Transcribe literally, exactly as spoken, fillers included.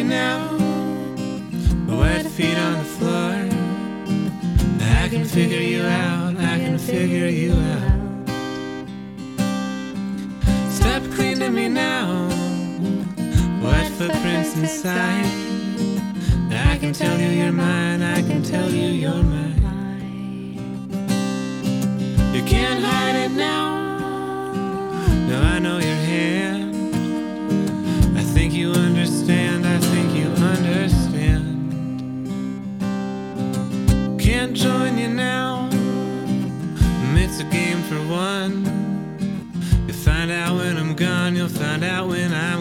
now, wet feet on the floor. I can figure you out, I can figure you out. Step clean to me now, wet footprints inside. I can tell you you're mine, I can tell you you're mine. You can't hide it now, now I know your hand. I think you understand, I think you understand. Can't join you now, it's a game for one. You'll find out when I'm gone, you'll find out when I'm